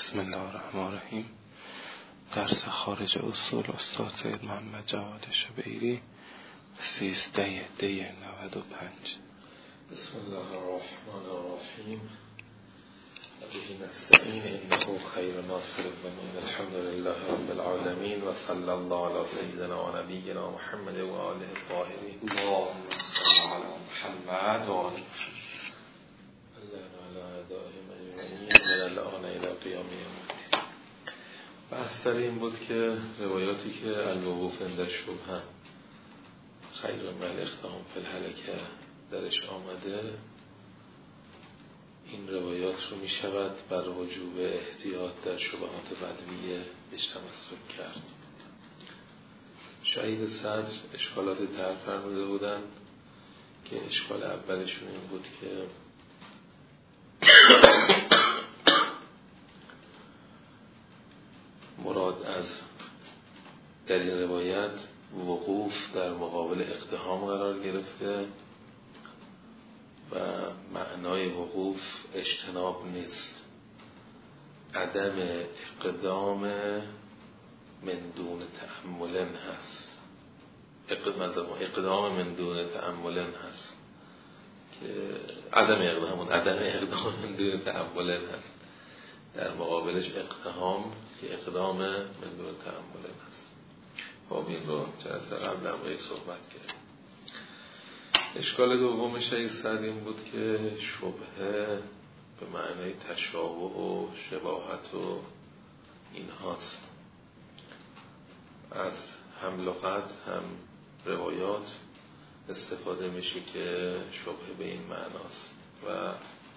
بسم الله الرحمن الرحیم. درس خارج اصول استاد سید محمد جواد شبیری 13 دی 95. بسم الله الرحمن الرحیم. به نستعین انه خیر ناصر و الحمد لله رب العالمین و صلی الله علی سیدنا و نبینا محمد و آله الطاهرین. اللهم صل علی محمد و آله من الان الى قیام یوم الدین. بحث در این بود که روایاتی که الوقوف عند شبهه خیر من الاقدام فی الهلکه درش آمده، این روایات رو می شود بر وجوب احتیاط در شبهات بدویه بهش تمسک کرد. شهید صدر اشکالات طرح فرموده بودن که اشکال اولشون این بود که مراد از در این روایت وقوف در مقابل اقدام قرار گرفته و معنای وقوف اجتناب نیست، عدم اقدام من دون تأمل هست. اقدام من دون تأمل هست که عدم اقدام من دون تأمل هست، در مقابلش اقدام که اقدام من دون تأمل هست. خب این رو جلسه قبل هم باید صحبت کرد. اشکال دوم شیخ سعد این بود که شبهه به معنای تشابه و شباهت و این هاست. از هم لغت هم روایات استفاده میشه که شبهه به این معناست و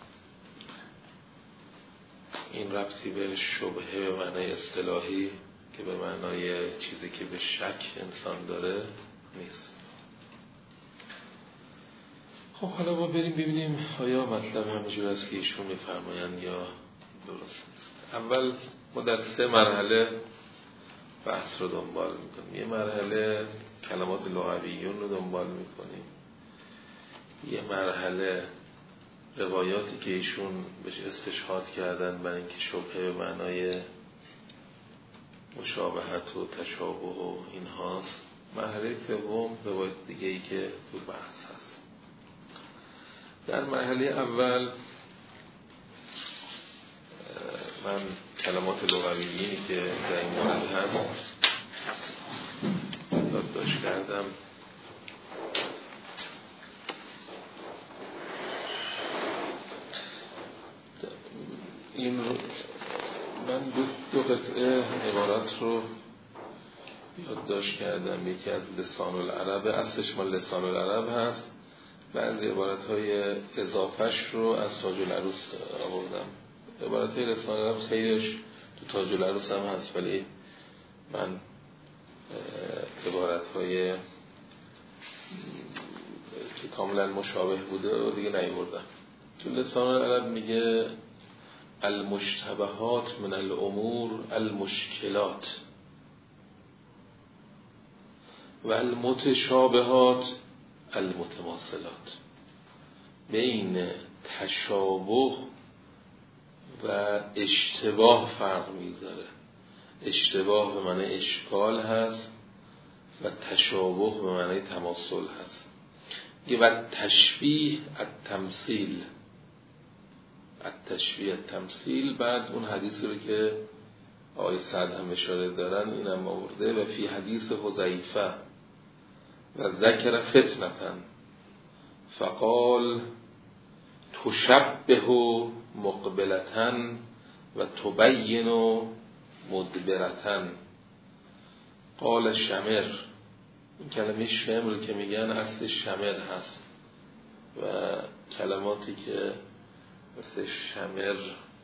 این ربطی به شبهه به معنای اصطلاحی که به معنای چیزی که به شک انسان داره نیست. خب حالا ما بریم ببینیم آیا مطلب همینجور است که ایشون میفرمایند یا درست نیست. اول ما در 3 مرحله بحث رو دنبال میکنیم. یه مرحله کلمات لغویون رو دنبال میکنیم، یه مرحله روایاتی که ایشون بهش استشهاد کردن برای اینکه شبهه به معنای مشابهت و تشابه و این هاست. مرحله سوم روایت دیگه ای که تو بحث هست. در مرحله اول من کلمات لغویی که در این مورد هست یادداشت کردم. این رو من دو قطعه عبارات رو یادداشت کردم. یکی از لسان العرب، اصلش مال لسان العرب هست، بعضی عبارت‌های اضافهش رو از تاج العروس آوردم. عبارت‌های لسان العرب خیلیش تو تاج العروس هم هست، ولی من عبارت‌های که کاملا مشابه بوده و دیگه نیاوردم. تو لسان العرب میگه المشتبهات من الامور المشکلات و المتشابهات المتماثلات. بین تشابه و اشتباه فرق میذاره. اشتباه به معنی اشکال هست و تشابه به معنی تماثل هست. و تشبیه التمثیل، التشبیه التمثیل. بعد اون حدیثی رو که آقای سعد هم اشاره دارن اینم آورده و فی حدیث حذیفه و ذکر فتنة فقال تشبه مقبلة و تبین مدبرة. قال شمر، این کلمه شمر که میگن اصل شمر هست و کلماتی که مثل شمر،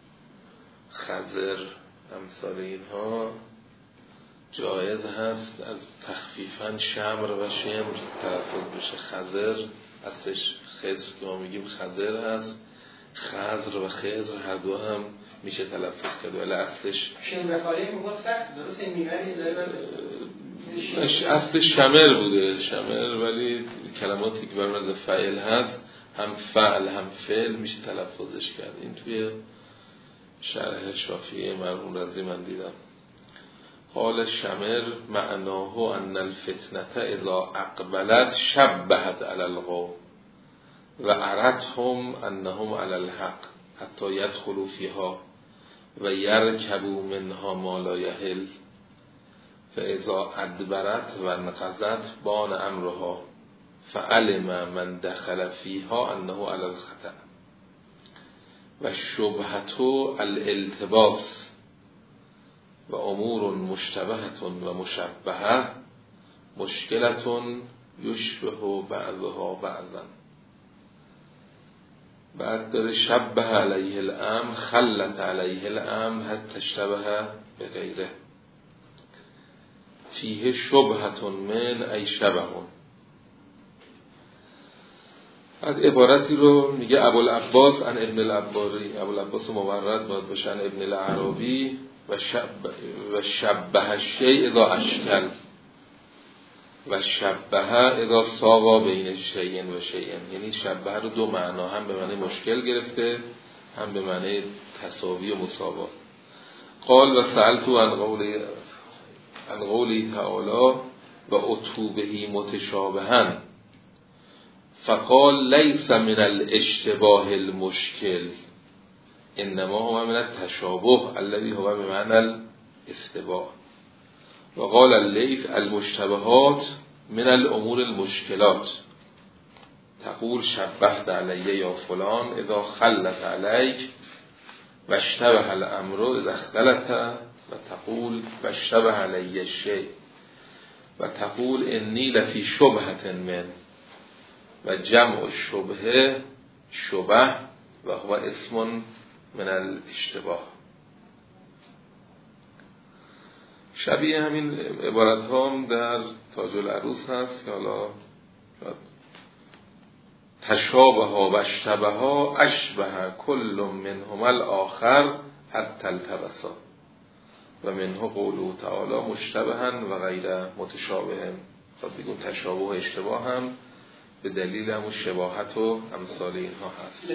خضر، امثال اینها جایز هست از تخفیفاً شمر و شمر تلفظ بشه. خضر اصلش خضر که ما میگیم خضر هست، خضر و خضر هر دو هم میشه تلفظ کرد، ولی اصلش شمر خالی میگه سخت درست میگنی داره اصل شمر بوده، شمر، ولی کلماتی که بر وزن فعل هست هم فعل هم فعل میشه تلفظش کرد. این توی شرح شافعی مرحوم رضی من دیدم. قال شمر معناه ان الفتنه اذا اقبلت شبهت علی القوم و ارتهم انهم علی الحق حتی يدخلوا فيها و يركبوا منها ما لا يحل فاذا ادبرت و انقضت بان امرها فعلم من دخل فيها انه علی الخطأ و شبهت الالتباس و امور مشتبهت و مشبهه مشکلت یشبه بعضها بعضا. بعد داره شبه علیه الامر خلت علیه الامر حتی اشتبه به غیره فیه شبهت من ای شبهون. بعد عبارتی رو میگه ابوالعباس عن ابن العباری، ابوالعباس مورد باید باشه عن ابن العربی و شبه الشیء اذا اشکل و شبه اذا ساوا بین شیء و شیء. یعنی شبه رو دو معنا، هم به معنی مشکل گرفته هم به معنی تساوی و مساوا. قال و سألتو عن قولی تعالی و اتوبهی متشابهن فقال لیس من الاشتباه المشکل انما هو من التشابه الذي هو بمعنى الاستواء. و قال اللیث المشتبهات من الامور المشکلات تقول شبهت علیه یا فلان اذا خلت علیک و اشتبه الامر اذا اختلت و تقول و اشتبه علیه الشیء و تقول انی لفی شبهت من و جمع شبهه شبه و هو اسم من الاشتباه. شبیه همین عبارت هم در تاج العروس هست که حالا تشابه ها و اشتبه ها اشبه کل منهم الاخر حتی التبسا و منه قوله تعالی مشتبهن و غیر متشابهن. خب دیگون تشابه و اشتباه هم به دلیل همون شباهت و امثال اینها هست.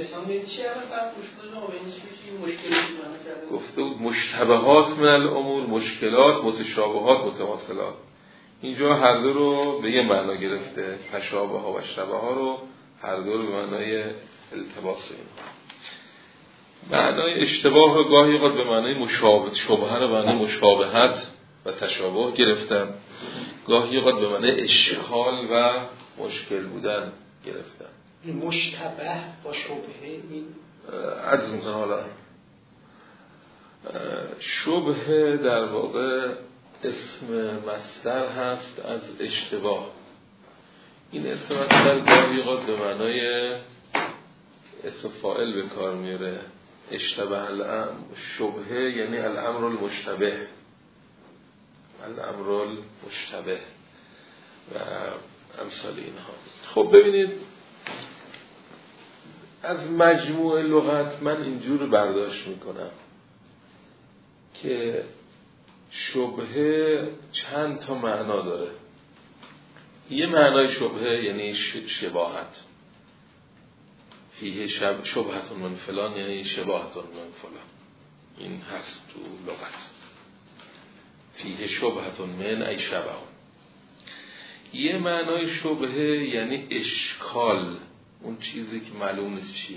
گفته بود مشتبهات من الامور مشکلات، متشابهات متواصلات. اینجا هر دو رو به یه معنا گرفته، تشابه ها و اشتباه ها رو هر دو رو به معنای التباس اینها. معنای اشتباه رو گاهی قد به معنای مشابه، شبهه رو به معنای مشابهت و تشابه گرفتن، گاهی قد به معنای اشکال و مشکل بودن گرفتن. مشتبه با شبهه این عرض میکنم حالا شبهه در واقع اسم مصدر هست از اشتباه. این اسم مصدر گاهی قد به معنای اسم فاعل به کار میاره. اشتبه الامر شبهه یعنی الامر المشتبه، الامر المشتبه و امثال اینها. خب ببینید از مجموع لغت من اینجور برداشت میکنم که شبهه چند تا معنا داره. یه معنای شبهه یعنی شباهت، فیه شبهتون من فلان یعنی شباهتون من فلان، این هست تو لغت. فیه شبهتون من ای شبهون. یه معنای شبهه یعنی اشکال، اون چیزی که معلوم نیست چیه،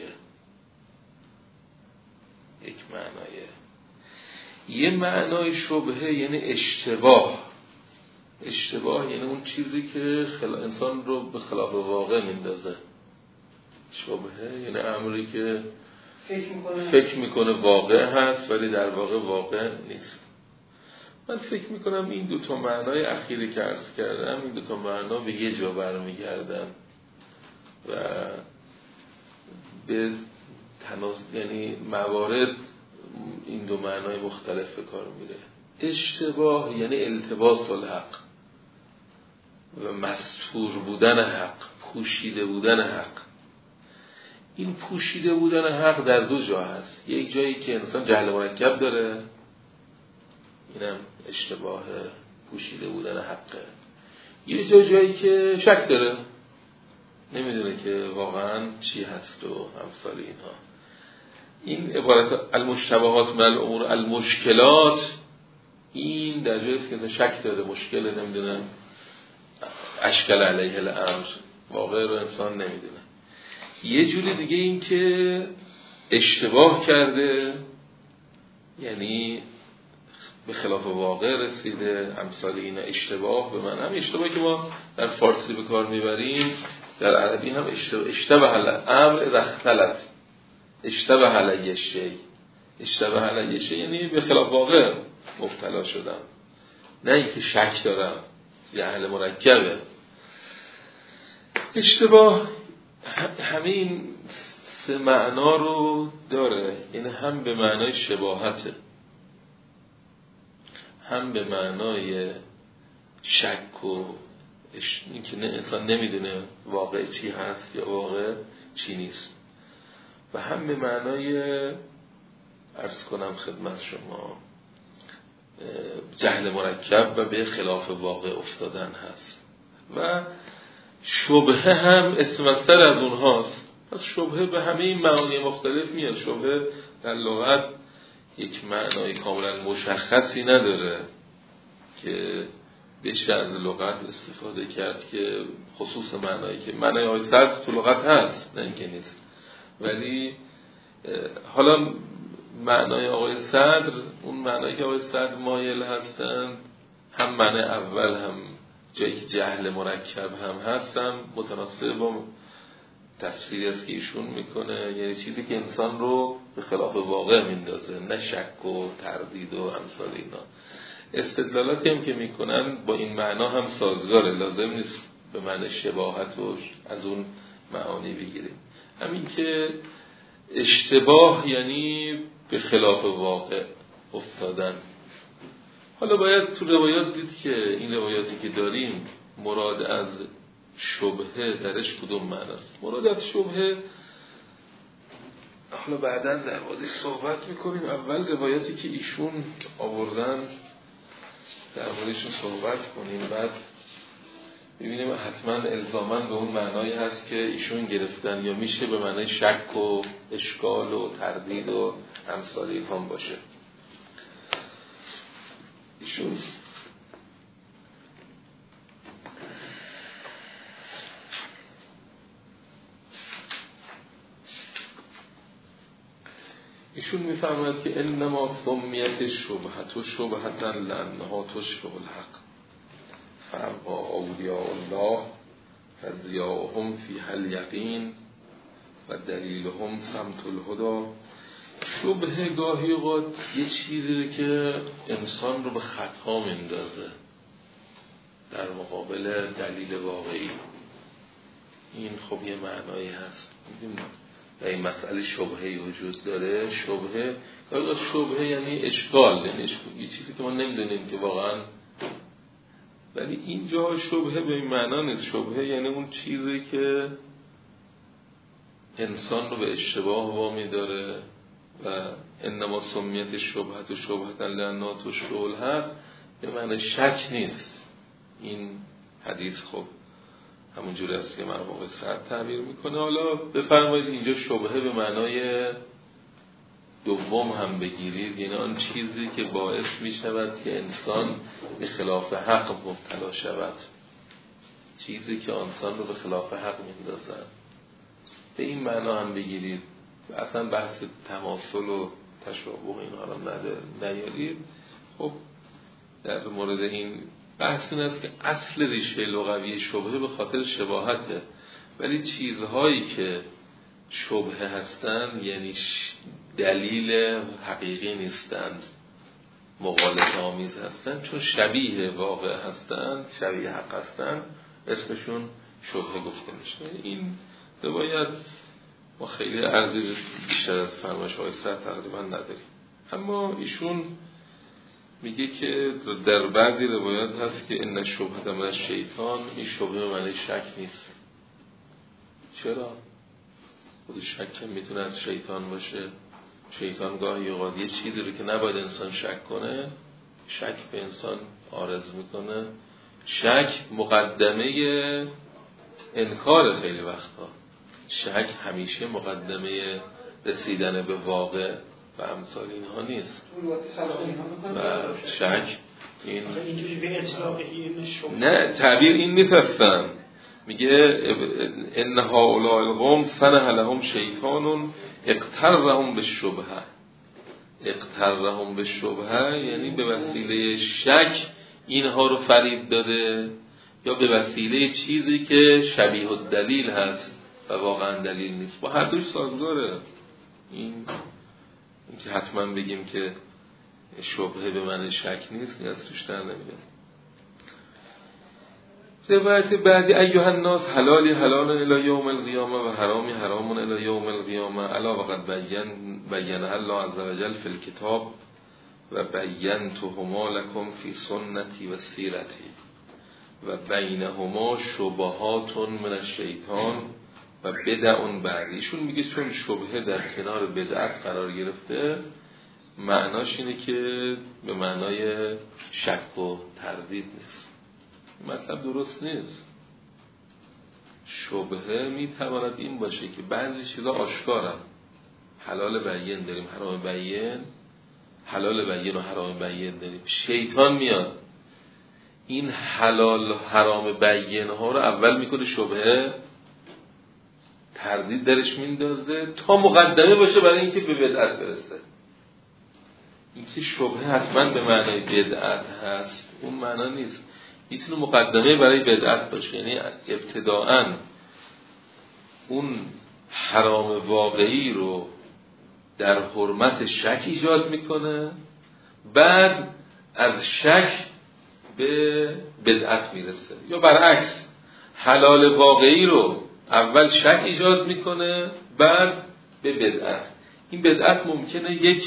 یک معنایه. یه معنای شبهه یعنی اشتباه. اشتباه یعنی اون چیزی که انسان رو به خلاف واقع میندازه. شبهه یعنی امری که فکر میکنه واقع هست ولی در واقع واقع نیست. من فکر میکنم این دو تا معنای اخیری که عرض کردم، این دو تا معنا به یه جا برمیگردن و به یعنی موارد این دو معنای مختلف به کار میره. اشتباه یعنی التباس الحق و مستور بودن حق، پوشیده بودن حق. این پوشیده بودن حق در دو جا هست. یک جایی که انسان جهل مرکب داره، اینم اشتباه پوشیده بودن حقه. یه جایی که شک داره، نمیدونه که واقعا چی هست و امثال اینها. این عبارت المشتبهات من الامور المشکلات، این در جایی است که شک داره، مشکل نمیدونم اشکال علیه الامر، واقع رو انسان نمیدونه. یه جوری دیگه این که اشتباه کرده، یعنی به خلاف واقع رسیده، امثال اینا. اشتباه به من هم اشتباهی که ما در فارسی به کار میبریم، در عربی هم اشتباه الامر اذا اختلط، اشتباه علیه شیء، اشتباه علیه شیء یعنی به خلاف واقع مبتلا شدم، نه اینکه شک دارم، جهل مرکبه. اشتباه همه این سه معنا رو داره، یعنی هم به معنای شباهته، هم به معنای شک و اینکه انسان نمیدونه واقع چی هست یا واقع چی نیست، و هم به معنای عرض کنم خدمت شما جهل مرکب و به خلاف واقع افتادن هست. و شبهه هم اسم مصدر از اونهاست. پس شبهه به همه این معانی مختلف میاد. شبهه در لغت یک معنای کاملا مشخصی نداره که بشه از لغت استفاده کرد که خصوص معنایی که معنای آقای صدر تو لغت هست، نه اینکه نیست، ولی حالا معنای آقای صدر، اون معنایی که آقای صدر مایل هستند، هم معنی اول هم جایی که جهل مرکب هم هستن، متناسب با تفسیری است که ایشون میکنه، یعنی چیزی که انسان رو به خلاف واقع میندازه، نه شک و تردید و امثال اینا. استدلالاتی هم که میکنن با این معنا هم سازگاره، لازم نیست به معنی شباهت و از اون معانی بگیریم. همین که اشتباه یعنی به خلاف واقع افتادن. حالا باید تو روایات دید که این روایاتی که داریم مراد از شبهه درش کدوم معناست. مراد از شبهه حالا بعداً در موردش صحبت میکنیم. اول روایاتی که ایشون آوردن در موردشون صحبت کنیم، بعد ببینیم حتما الزاماً به اون معنایی هست که ایشون گرفتن یا میشه به معنای شک و اشکال و تردید و امثال اینها باشه. ایشون میفرماید که انما سمیت شبهت و شبهتا لانها تشبه الحق فاما اولیاء الله فضیاهم فی الیقین و دلیلهم سمت الهدی. شبهه گاهی اوقات یه چیزی که انسان رو به خطا میندازه در مقابل دلیل واقعی. این خب یه معنایی هست. در این مسئله شبهه وجود داره. شبهه گاهی اوقات شبهه یعنی اشکال، یعنی یه چیزی که ما نمیدونیم که واقعا، ولی اینجا شبهه به این معنا نیست. شبهه یعنی اون چیزی که انسان رو به اشتباه وامی داره. و انما سمیت شبهت و شبهتا لانها تشبه الحق به معنی شک نیست. این حدیث خب همون جوری است که مرحوم سعد تعبیر میکنه. حالا بفرمایید اینجا شبهه به معنای دوم هم بگیرید، یعنی آن چیزی که باعث میشود که انسان به خلاف حق مبتلا شود، چیزی که انسان رو به خلاف حق میندازد، به این معنا هم بگیرید. اصلا بحث تماثل و تشابه اینها رو نیارید. خب در مورد این بحث این است که اصل ریشه لغوی شبهه به خاطر شباهته، ولی چیزهایی که شبهه هستند یعنی دلیل حقیقی نیستند، مغالطه آمیز هستند، چون شبیه واقع هستند، شبیه حق هستند، اسمشون شبهه گفته میشه. این روایت ما خیلی عرضی بیشتر از فرمایش های سعد تقریبا نداریم. اما ایشون میگه که در بعضی روایات هست که ان شبهه من شیطان، این شبهه معنی شک نیست. چرا؟ خود شک میتونه از شیطان باشه. شیطان گاهی اوقات یه چیزی رو که نباید انسان شک کنه، شک به انسان عارض میکنه. شک مقدمه انکار خیلی وقتا. شک همیشه مقدمه رسیدن به واقع و امثال اینها نیست. و شک اینجوری به اطلاق این شبهه نه تعبیر این نیست اصلا. میگه ان هؤلاء القوم صنع لهم شیطان اقترهم بالشبهه. اقترهم بالشبهه یعنی به وسیله شک اینها رو فریب داده یا به وسیله چیزی که شبیه الدلیل هست و واقعا دلیل نیست. با هر دوش سازگاره. این که حتما بگیم که شبهه به معنی شک نیست که از توش در نمیاد. روایت بعدی ایها الناس حلالی حلال الی یوم القیامه و حرامی حرام الی یوم القیامه الا وقد بیان الله عز وجل فی الکتاب و بینتهما لکم فی سنتی و سیرتی و بینهما شبهات من الشیطان و بدع بعدیشون. میگه چون شبهه در کنار بدعت قرار گرفته معناش اینه که به معنای شک و تردید نیست. مطلب درست نیست. شبهه میتواند این باشه که بعضی چیزا آشکارن، حلال بیان داریم، حرام بیان، حلال بیان و حرام بیان داریم. شیطان میاد این حلال حرام بیان ها رو اول میکنه شبهه، تردید درش میندازه تا مقدمه باشه برای اینکه به بدعت برسه. اینکه شبهه حتما به معنای بدعت هست اون معنا نیست. میتونه مقدمه برای بدعت باشه، یعنی ابتداءً اون حرام واقعی رو در حرمت شک ایجاد میکنه، بعد از شک به بدعت میرسه. یا برعکس حلال واقعی رو اول شک ایجاد میکنه بعد به بدعت. این بدعت ممکنه یک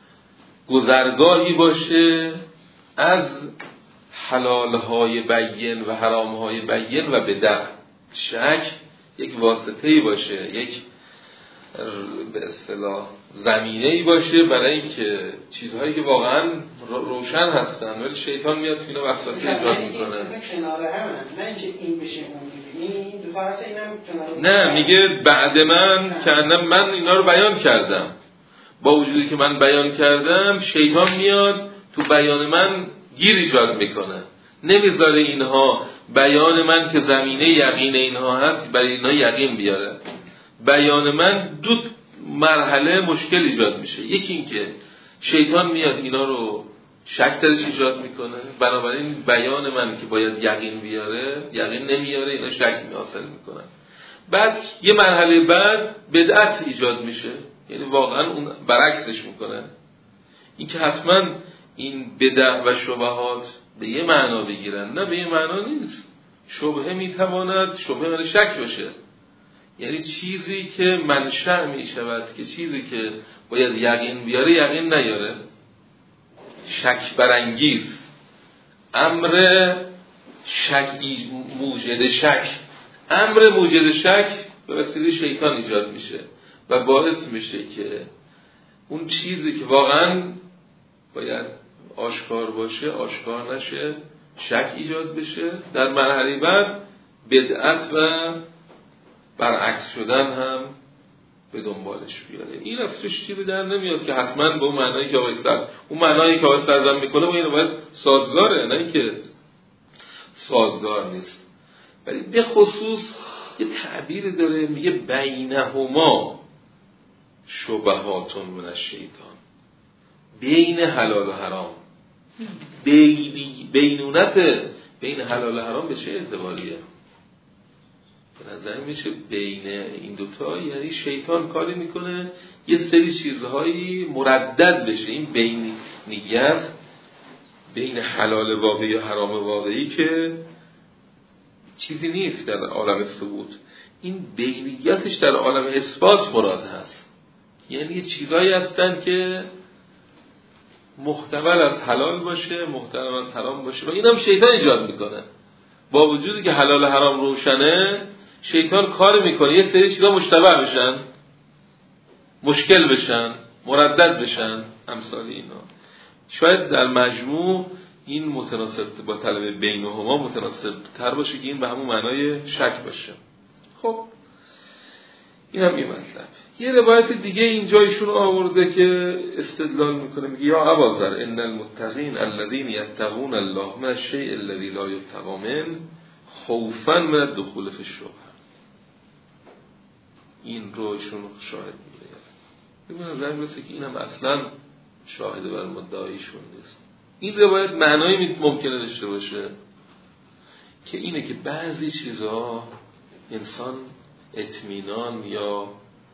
گذرگاهی باشه از حلالهای بیان و حرامهای بیان و بدعت. شک یک واسطه‌ای باشه، یک به اصطلاح زمینه‌ای باشه برای اینکه چیزهایی که واقعا روشن هستن ولی شیطان میاد اینا وسوسه ایجاد میکنه. نه اینکه این بشه اون بشه، این دو تا هست اینم نه میگه بعد من اینا رو بیان کردم، با وجودی که من بیان کردم شیطان میاد تو بیان من گیر ایجاد میکنه، نمیذاره اینها بیان من که زمینه یقین اینها هست برای اینها یقین بیاره. بیان من دو مرحله مشکل ایجاد میشه. یکی این که شیطان میاد اینا رو شک درش ایجاد میکنه، بنابراین بیان من که باید یقین بیاره یقین نمیاره، اینا شک حاصل میکنن. بعد یه مرحله بعد بدعت ایجاد میشه، یعنی واقعا اون برعکسش میکنه. این که حتما این بدع و شبهات به یه معنا بگیرن، نه به یه معنا نیست. شبهه میتواند شبهه من شک باشه، یعنی چیزی که منشأ میشود که چیزی که باید یقین بیاره یقین نیاره، شک برانگیز، امر شک موجد شک، امر موجد شک به وسیله شیطان ایجاد میشه و باعث میشه که اون چیزی که واقعا باید آشکار باشه آشکار نشه، شک ایجاد بشه، در مرحله بعد بدعت و برعکس شدن هم به دنبالش بیاره. این افسوس چیزی در نمیاد که حتما به اون معنایی که آقای سر اون معنایی که آقای سرزن میکنه با این باید سازگاره، نه اینکه سازگار نیست. ولی به خصوص یه تعبیر داره میگه بینهما شبهاتون من الشیطان، بین حلال و حرام. بینونت بین حلال و حرام به چه اعتباریه؟ به نظر میشه بین این دوتا یعنی شیطان کاری میکنه یه سری چیزهایی مردد بشه. این بینیت بین حلال واقعی و حرام واقعی که چیزی نیست در عالم ثبوت، این بینیتش در عالم اثبات مراد هست. یعنی یه چیزهایی هستن که محتمل از حلال باشه محتمل از حرام باشه و این هم شیطان ایجاد میکنه. با وجودی که حلال حرام روشنه شیطان کار میکنه یه سری چیزا مشتبه بشن، مشکل بشن، مردد بشن، امثال اینا. شاید در مجموع این متناسب با طلب بینهما متناسب تر باشه که این به همون معنای شک باشه. خب این هم یه مطلب. یه روایت دیگه اینجا ایشون آورده که استدلال میکنه، میگه یا اباذر ان المتقین الذین یتقون الله من الشیء الذی لا یتقى منه خوفا من الدخول فی الشبهه. این رو ایشون شاهد میگه. به نظر میاد که اینم اصلا شاهد بر مدعایشون نیست. این روایت معنایی ممکنه داشته باشه که اینه که بعضی چیزا انسان اطمینان یا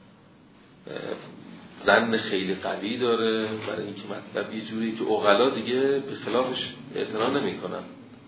ظن خیلی قوی داره برای اینکه مطلب یه جوری که عقلا دیگه به خلافش اعتنا نمی‌کنن،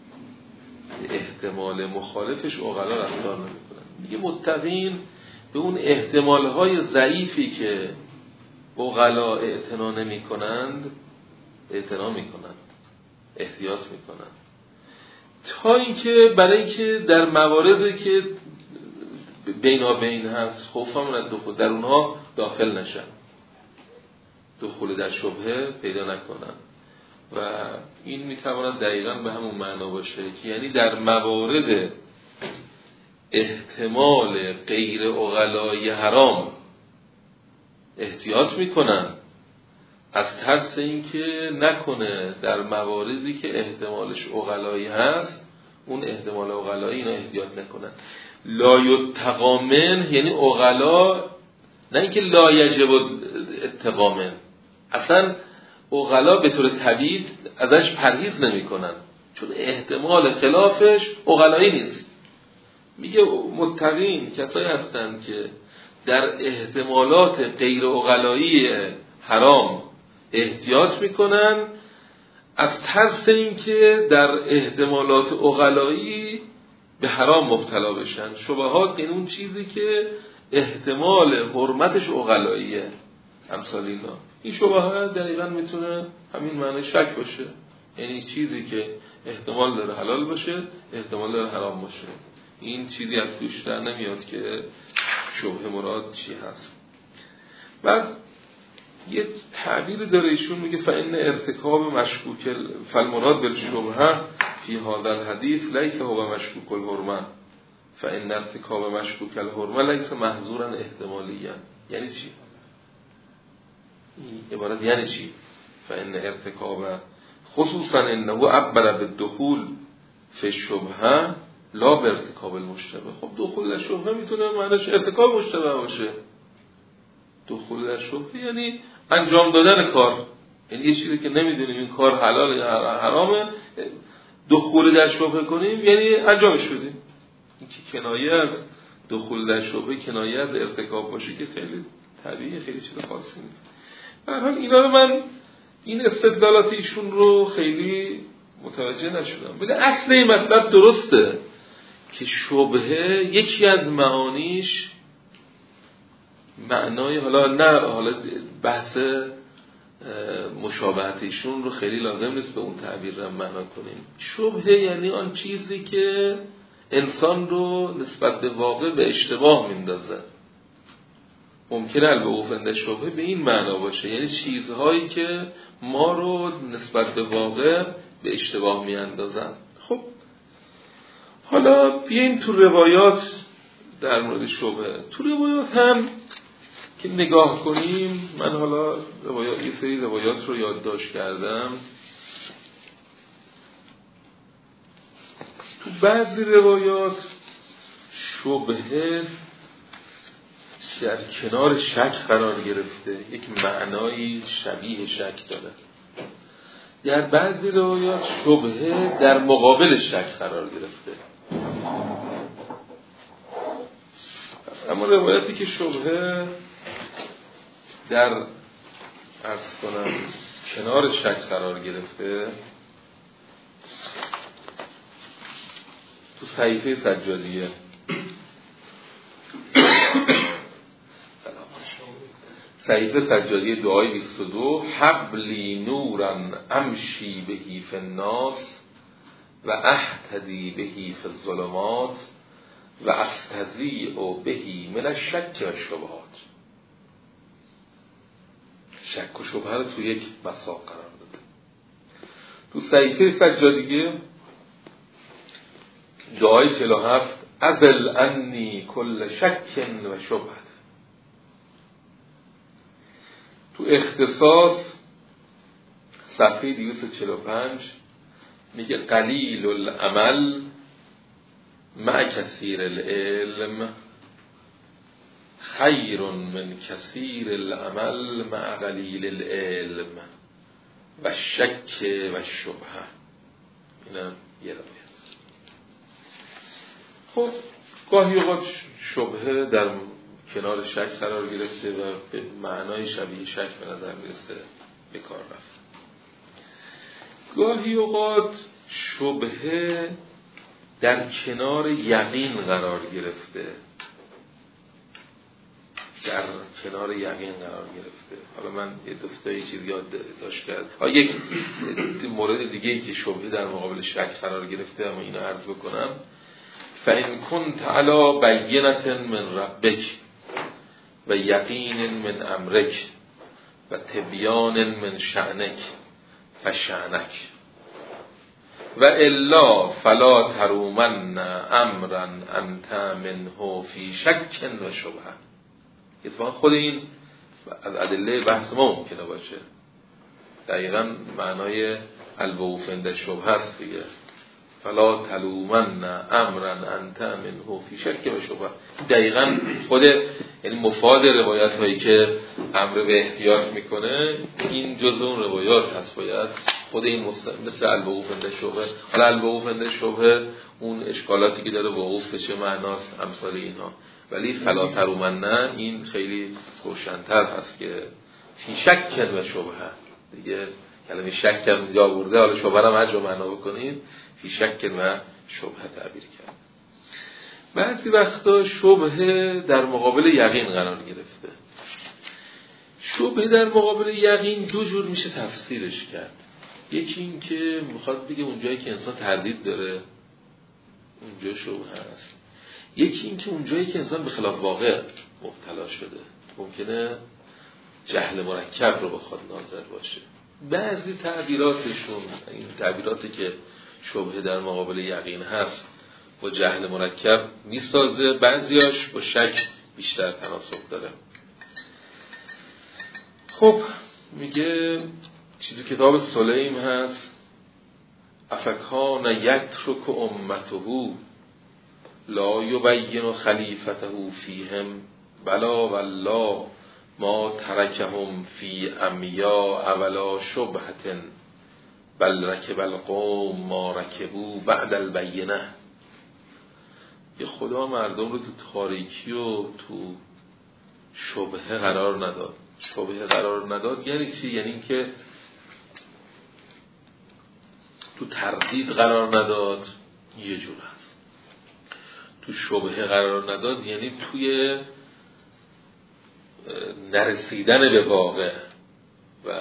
احتمال مخالفش عقلا رفتار نمی‌کنن. دیگه متقین به اون احتمال‌های ضعیفی که عقلا اعتنا نمی‌کنند اعتنا می‌کنند، احتیاط می‌کنند، تا اینکه برای اینکه در مواردی که بینابین هست خوفم از دخول در اونها داخل نشن، دخول در شبهه پیدا نکنن. و این میتواند دقیقاً به همون معنا باشه که یعنی در موارد احتمال غیر عقلای حرام احتیاط میکنن از ترس اینکه نکنه در مواردی که احتمالش عقلایی هست اون احتمال عقلایی اینا احتیاط نکنن. لا یتقى منه یعنی عقلا، نه اینکه لا یجب اتقا منه، اصلا عقلا به طور طبیعی ازش پرهیز نمی کنن چون احتمال خلافش عقلایی نیست. میگه متقین کسایی هستند که در احتمالات غیر عقلایی حرام احتیاط میکنن از ترس اینکه در احتمالات عقلایی به حرام مبتلا بشن. شبهات این اون چیزی که احتمال حرمتش عقلاییه، امثال اینا. این شبهات دقیقاً میتونه همین معنی شک باشه، یعنی چیزی که احتمال داره حلال باشه احتمال داره حرام باشه. این چیزی از توش در نمیاد که شبهه مراد چی هست. بعد یه تعبیر داره ایشون میگه فإن ارتکاب مشکوک فالمراد بالشبهه فی هذا الحدیث لیس هو مشکوک الحرمه فإن ارتکاب مشکوک الحرمه لیس محظورا احتمالیا. یعنی چی؟ این عبارت یعنی چی؟ فإن ارتکاب خصوصا انه عبر بالدخول فی الشبهه لا بارتکاب المشتبه. خب دخول در شبهه میتونه معنیش ارتکاب مشتبه باشه. دخول در شبهه یعنی انجام دادن کار، یعنی یه چیزی که نمیدونیم این کار حلال یا حرامه دخول در شبهه کنیم یعنی انجامش بدیم. این که کنایه از دخول در شبهه کنایه از ارتکاب باشه که خیلی طبیعیه، خیلی چیز خاصی نیست. به هر حال اینا رو من این استدلالات ایشون رو خیلی متوجه نشدم. بله اصل این مطلب درسته که شبهه یکی از معانیش معنای حالا بحث مشابهت ایشون رو خیلی لازم نیست به اون تعبیر رو معنا کنیم. شبهه یعنی آن چیزی که انسان رو نسبت به واقع به اشتباه میندازه. ممکنه الوقوف شبهه به این معنا باشه، یعنی چیزهایی که ما رو نسبت به واقع به اشتباه میاندازن. خب حالا بیایم تو روایات در مورد شبهه. تو روایات هم که نگاه کنیم، من حالا یه سری روایات رو یادداشت کردم. تو بعضی روایات شبهه در کنار شک قرار گرفته، یک معنای شبیه شک داره. در بعضی روایات شبهه در مقابل شک قرار گرفته. اما روایتی که شبهه در عرض کنم کنار شک قرار گرفته تو صحیفه سجادیه صحیفه سجادیه دعای 22 حبلی نورن امشی بهی فی الناس و اهتدی بهی فی الظلمات و استضیع بهی من الشک و الشبهات. شک و شبهه رو تو یک مساق قرار داده. تو صحیفه سجادیه دعای 47 ازل انی کل شک و شبهه تو اختصاص صفحه 245 میگه قلیل العمل مع کثیر العلم خیر من کثیر العمل مع قلیل العلم و شک و شبهه. اینم یه روایت. خب گاهی اوقات شبهه در کنار شک قرار گرفته و به معنای شبیه شک به نظر میرسه به کار رفت. گاهی اوقات شبهه در کنار یقین قرار گرفته، در کنار یقین قرار گرفته. حالا من یه دفتایی چیز یادداشت کرد. یک مورد دیگه ای که شبهه در مقابل شک قرار گرفته، اما اینو عرض بکنم. فَإِن كُنْتَ عَلَى بَيِّنَةٍ مِّن رَبِّكَ و یقین من امرک و تبیان من شأنک فشأنک و الا فلا ترومن امرا انت منه فی شک و شبهه. اتفاقا خود این از ادله بحث ما ممکنه باشه. دقیقاً معنای الوقوف عند شبهه است دیگه. فلا تلومن امرا انت منه فی شک و شبهه. دقیقاً خود یعنی مفاد روایت هایی که امر به احتیاط میکنه این جزء اون روایات هست. باید خود این مثل الوقوف عند شبهه. حالا الوقوف عند شبهه اون اشکالاتی که داره وقوف به چه معناست امثال اینها، ولی فلا ترومن این خیلی روشن‌تر هست که فی شک و شبهه. دیگه کلمه شک هم اینجا آورده، حالا شبهه هم هر جا معنا بکنید فی شک و شبهه تعبیر کرد. بعضی وقتا شبهه در مقابل یقین قرار گرفته. شبهه در مقابل یقین دو جور میشه تفسیرش کرد. یکی این که میخواد بگه اونجایی که انسان تردید داره اونجا شبهه هست. یکی این که اونجایی که انسان به خلاف واقع مبتلا شده ممکنه جهل مرکب رو بخواد ناظر باشه. بعضی تعبیراتشون، این تعبیراتی که شبهه در مقابل یقین هست با جهل مرکب میسازه، بعضیاش با شک بیشتر تناسب داره. خب میگه چیزی کتاب سلیم هست افکان یترک امته لا یبین خلیفته فیهم بلا والله ما ترکهم فی عمیا ولا شبهة بل رکب القوم ما رکبوا بعد البینه. یه خدا مردم رو تو تاریکی و تو شبهه قرار نداد. شبهه قرار نداد یعنی چی؟ یعنی این که تو تردید قرار نداد یه جور هست، تو شبهه قرار نداد یعنی توی نرسیدن به واقع و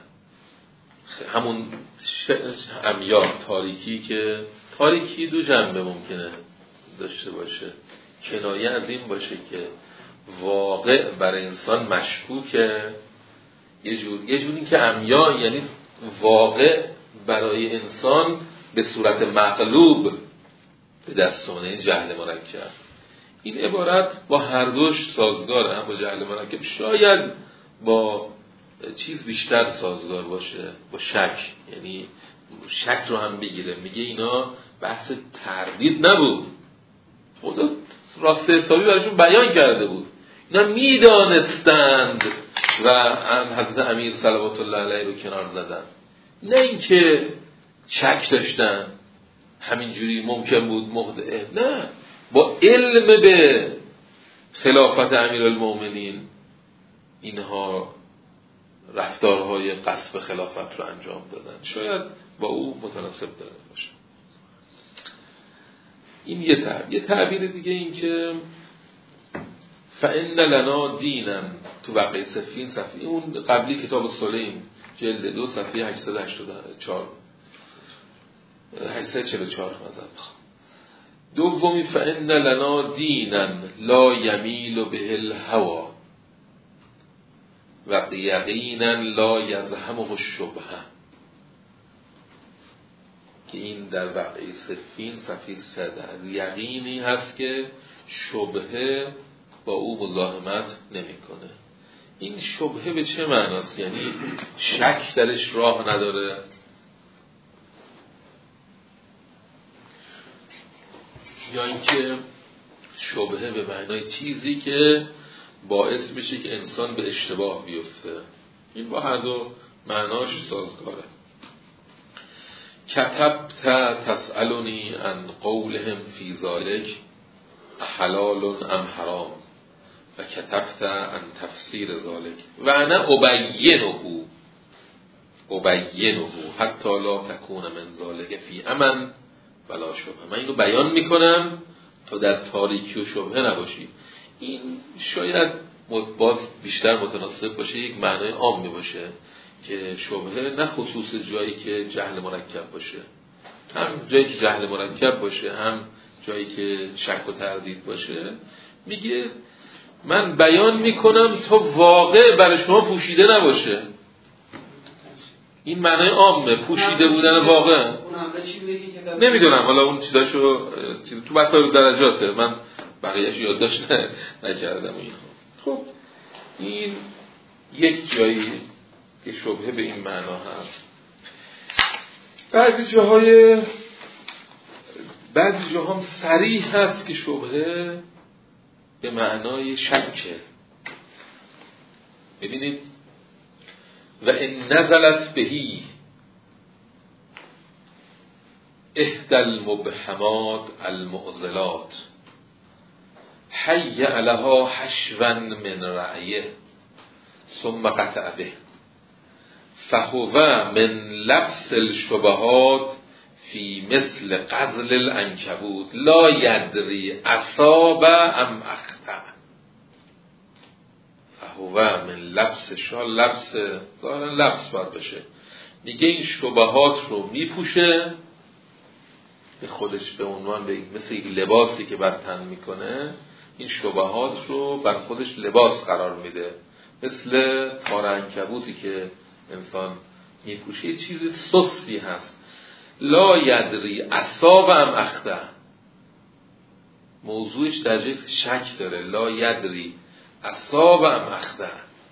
همون عمیا تاریکی، که تاریکی دو جنبه ممکنه داشته باشه. کنایه از این باشه که واقع برای انسان مشکوکه، یه جوری که عمیا یعنی واقع برای انسان به صورت مغلوب به دست اومده، این جهل مرکب. این عبارت با هر دوش سازگاره، هم با جهل مرکب شاید با چیز بیشتر سازگار باشه، با شک، یعنی شک رو هم بگیره. میگه اینا بحث تردید نبود، خدا راست حسابی براشون بیان کرده بود، اینا میدانستند و حضرت امیر صلوات الله علیه رو کنار زدن، نه اینکه شک داشتن همینجوری ممکن بود مخدعه، نه، با علم به خلافت امیرالمومنین اینها رفتارهای غصب خلافت رو انجام دادن، شاید با او متناسب داره باشه. این یه تعبیر دیگه این که فَإِنَّ لَنَا دِينًا تو واقعه صفین، صفحه اون قبلی کتاب سلیم جلد 2 صفحه 844 مثلا. دومی فَإِنَّ لَنَا دِينًا لا يَمِيلُ بِهِ الْهَوَى و یقینا لا یزهمه الشبهه، که این در واقعه صفین صفحه 3 یقینی هست که شبهه با او مزاحمت نمیکنه. این شبهه به چه معناست؟ یعنی شک درش راه نداره؟ یا اینکه شبهه به معنای چیزی که باعث میشه که انسان به اشتباه بیفته؟ این با هر دو معناش سازگاره. کتبت تسألنی عن قولهم فی ذلک حلال ام حرام و کتبت عن تفسیر ذلک و انا ابینه حتی لا تکون من ذلک فی امن ولا شبهه. من اینو بیان میکنم تا در تاریکی و شبهه نباشی. این شاید باز بیشتر متناسب باشه یک معنای عامی باشه که شبهه نه خصوص جایی که جهل مرکب باشه، هم جایی که جهل مرکب باشه هم جایی که شک و تردید باشه. میگه من بیان میکنم تا واقع برای شما پوشیده نباشه. این معنای عامه، پوشیده بودن واقع. نمیدونم حالا اون چیزاشو تو مسائل درجاته، من بقیه‌اش یادداشت نکردم اینها. خب این یک جایی که شبهه به این معنا هست. بعضی جاها هم صریح هست که شبهه به معنای شکه. ببینید و ان نزلت بهی احدى المبهمات المعضلات حی لها حشوا من رعیه ثم قطع به فهو من لبس الشبهات فی مثل غزل العنکبوت لا یدری اصاب ام اخطأ. فهو من لبس لبس باید بشه. میگه این شبهات رو میپوشه به خودش، به عنوان مثل یک لباسی که بر تن میکنه، این شبهات رو بر خودش لباس قرار میده، مثل تار عنکبوتی که انسان میپوشه. یه چیز سستی هست. لا یدری اصاب ام اخطأ، موضوعش درجه شک داره. لا یدری اصاب ام اخطأ،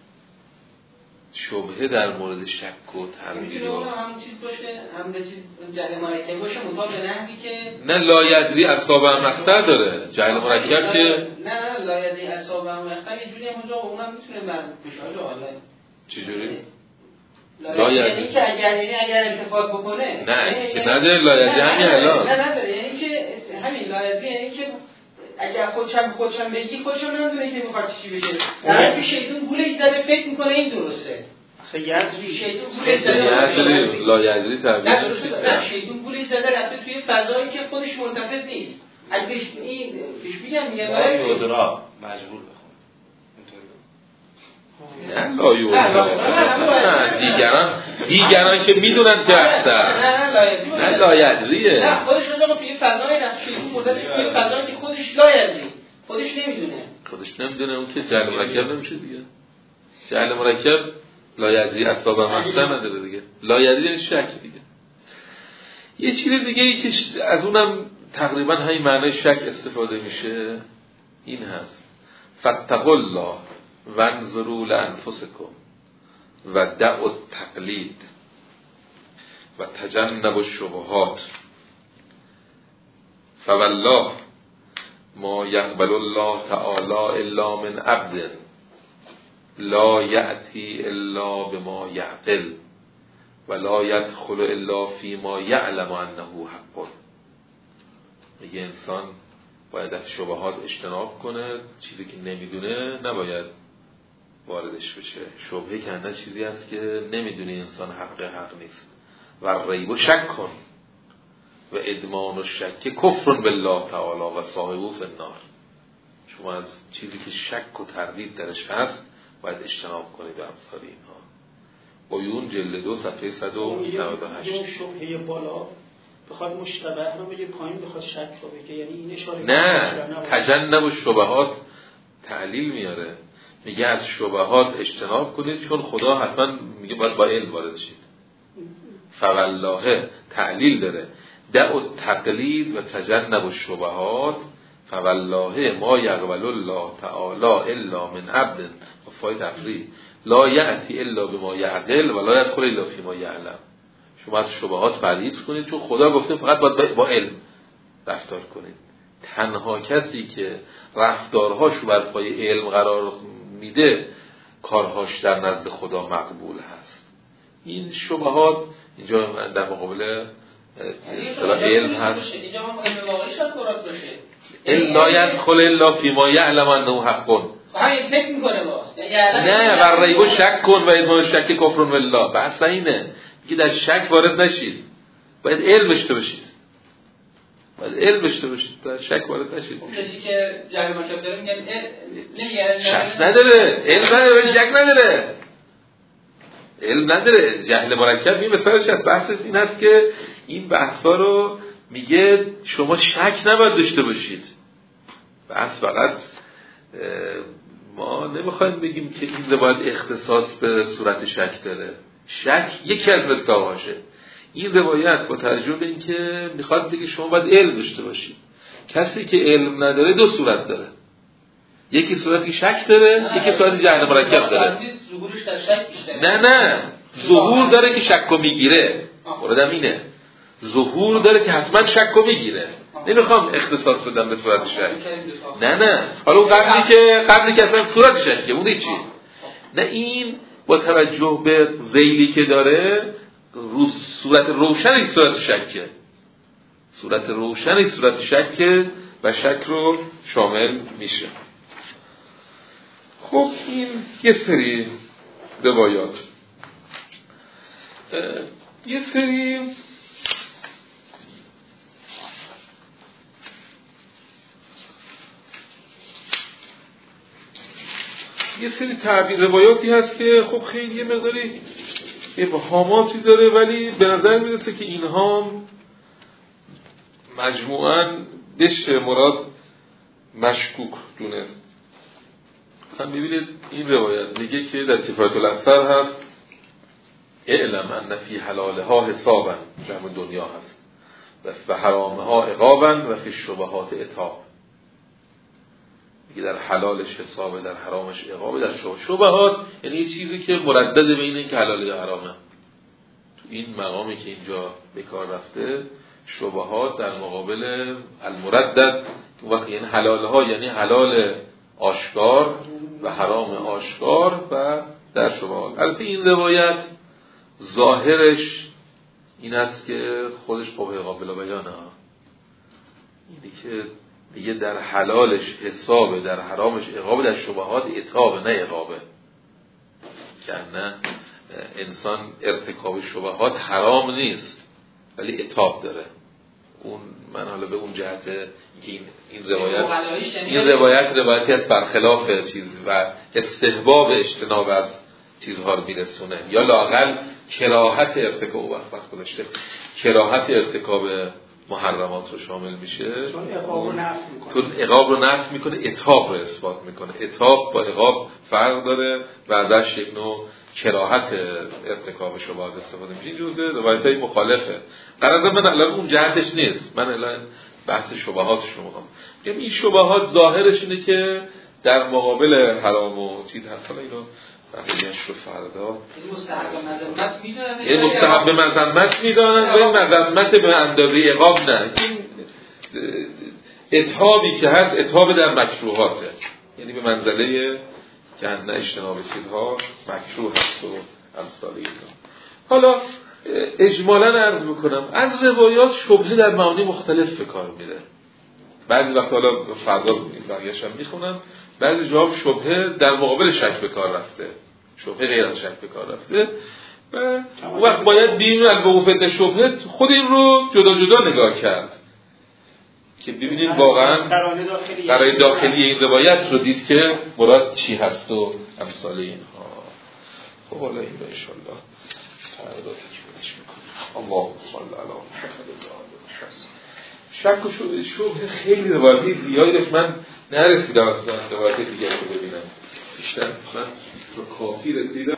شبهه در مورد شک و تردید و هم چیز باشه، هم به چیز جهل مرکب باشه، مطابق نحوی که نه لا یدری اصاب ام اخطأ داره. جهل مرکب که نه لا یدری اصاب ام اخطأ یه جوری اونجا اونم میتونه مربوط بشه. حالا چجوری؟ لا یعنی که اگر التفات بکنه، نه که نده لا یدری همین الان نه نداره. یعنی که همین لا یدری یعنی که اگر خودشم بگی خودشم نمیدونه که میخواد چی بشه. در حالی که شیطان گولش زده فکر میکنه این درسته. یدری شیطان گولش زده لا یدری تعبیر نه درسته. نه شیطان گولش زده رفته توی فضایی که خودش ملتفت نیست. اگه پیش میگم میگم یودرا مجبور بخون نه لا یودرا دیگران که میدونن که هستن. نه لا یدریه. نه خودش رو توی فضایی رفته، شیطان مدتش توی فضایی که خودش لا یدری، خودش نمیدونه اون که جهل مرکب نمیشه دیگه. جهل مرکب لا یدری اصاب مقصد نداره دیگه. لا یدری یعنی شک دیگه. یه چیز دیگه ای که از اونم تقریبا همین معنی شک استفاده میشه این هست: فاتقوا الله وانظروا لانفسکم و دعوا التقلید و تجنبوا الشبهات فوالله ما یقبل الله تعالی الا من عبد لا یأتی الا بما یعقل و لا یدخل الا فیما یعلم انه حق. میگه انسان باید از شبهات اجتناب کنه، چیزی که نمیدونه نباید واردش بشه. شبهه کنه چیزی هست که نمیدونه انسان حق نیست. و ریب و شک کن و ادمان و شک کفر بالله تعالی و صاحبه فی النار. شما از چیزی که شک و تردید درش هست باید اجتناب کنید به امثال اینها. عیون جلد 2 صفحه 198. این شبهه بالا بخواد مشتبه رو بگه، پایین بخواد شک رو بگه، یعنی این اشاره نه تجنب الشبهات تعلیل میاره. میگه از شبهات اجتناب کنید چون خدا حتما میگه باید با علم وارد شید. فوالله تعلیل داره. دعوا التقلید و تجنب الشبهات فوالله ما یقبل الله تعالی الا من عبد استفای تفریح، لا یأتی الا بما یعقل و لا یدخل الا فیما یعلم. شما از شبهات پرهیز کنید، چون خدا گفته فقط باید با علم رفتار کنید. تنها کسی که رفتارهاشو بر پای علم قرار میده کارهاش در نزد خدا مقبول هست. این شبهات اینجا در مقابل علم هست. اینجا هم علم واقعی شاید مراد باشه. الا یدخل الا فیما یعلم انه حق. همین فکر میکنه باز. نه بر ریب شک کن و ادمان شک کفر بالله. بحث اینه که در شک وارد نشید. باید علم داشته باشید. در شک وارد نشید. کسی که جهل مرکب داره میگن نمیگه شک نداره، علم نداره، شک نداره. علم نداره، جهل مرکب این مثالش هست. بحث این هست که این بحثا رو میگه شما شک نباید داشته باشید. بحث فقط ما نمیخوایم بگیم که این روایت اختصاص به صورت شک داره. شک یکی از مصداقاشه. این روایت با توجه به این که میخواد بگه شما باید علم داشته باشید. کسی که علم نداره دو صورت داره، یکی صورتی شک داره، یکی صورتی جهل مرکب داره. نه ظهور داره که شک رو میگیره، موردم اینه، ظهور داره که حتما شک رو میگیره. نمیخوام اختصاص بدم به صورت شک. نه حالا قبلی که اصلا صورت شکه اون چی؟ نه این با توجه به ذیلی که داره صورت روشنی صورت شکه، صورت روشنی صورت شکه و شک رو شامل میشه. خب این یه سری روایات، یه سری تعبیر روایاتی هست که خب خیلی یه مقداری ابهاماتی داره، ولی به نظر میرسه که اینها مجموعاً بشه مراد مشکوک دونه. مثلا ببینید این روایت میگه که در کفایت الاثر هست اعلم ان فی حلالها حسابا، جمع دنیا هست، و حرامها عقابا و فی الشبهات عتاب. میگه در حلالش حسابه، در حرامش عقابه، در شبهات یعنی یه چیزی که مردد بین این که حلال یا حرامه. تو این مقامی که اینجا به کار رفته شبهات در مقابل المردد، وقتی یعنی حلالها یعنی حلال آشکار و حرام آشکار و در شبهات. البته این روایت ظاهرش این است که خودش قوه قابل بیانه، اینی که میگه در حلالش حسابه، در حرامش عقابه، در شبهات عتابه نه عقابه. که نه انسان ارتکاب شبهات حرام نیست ولی عتاب داره. اون من حالا به اون جهت این روایتی است برخلاف چیز و استحباب اجتناب از چیزها رو میرسونه، یا لااقل کراهت ارتکاب وقت گذاشته کراهت ارتکاب محرمات رو شامل میشه، چون عقاب رو نفی میکنه، عتاب رو اثبات میکنه. عتاب با عقاب فرق داره و ازش یک نوع کراهت ارتکاب شبهات استفاده میشه. این جزء روایت‌های مخالفه. قرار من الان اون جهتش نیست، من الان بحث شبهاتش رو میخوام بگم. این شبهات ظاهرش اینه که در مقابل حرام و چیز هست. حالا اینو بقیه‌اش رو فردا این مستحب مذمت میدانن و این مذمت به اندازه عقاب نه. این عتابی که هست عتاب در مکروهاته، یعنی به منزله که نه اجتناب چیزها مکروه هست و امثال اینا. حالا اجمالاً عرض میکنم از روایات شبهه در معانی مختلف به کار میره. بعضی وقت حالا فردا بقیه‌اش هم میخونم، بعضی جواب شبهه در مقابل شک به کار رفته، شبهه غیر از شک به کار رفته و اون وقت باید ببینیم الوقوف شبهه خود این رو جدا جدا نگاه کرد که ببینیم واقعا برای داخلی این روایت رو دید که مراد چی هست و امثال اینها. خب حالا این رو انشاءالله فردا تکمیلش میکنیم. اللهم صل علی محمد. شک و شبهه خیلی روایتی زیادی داشت، من نرسیدم اصلا روایت دیگه رو ببینم، بیشتر من به کافی رسیدم.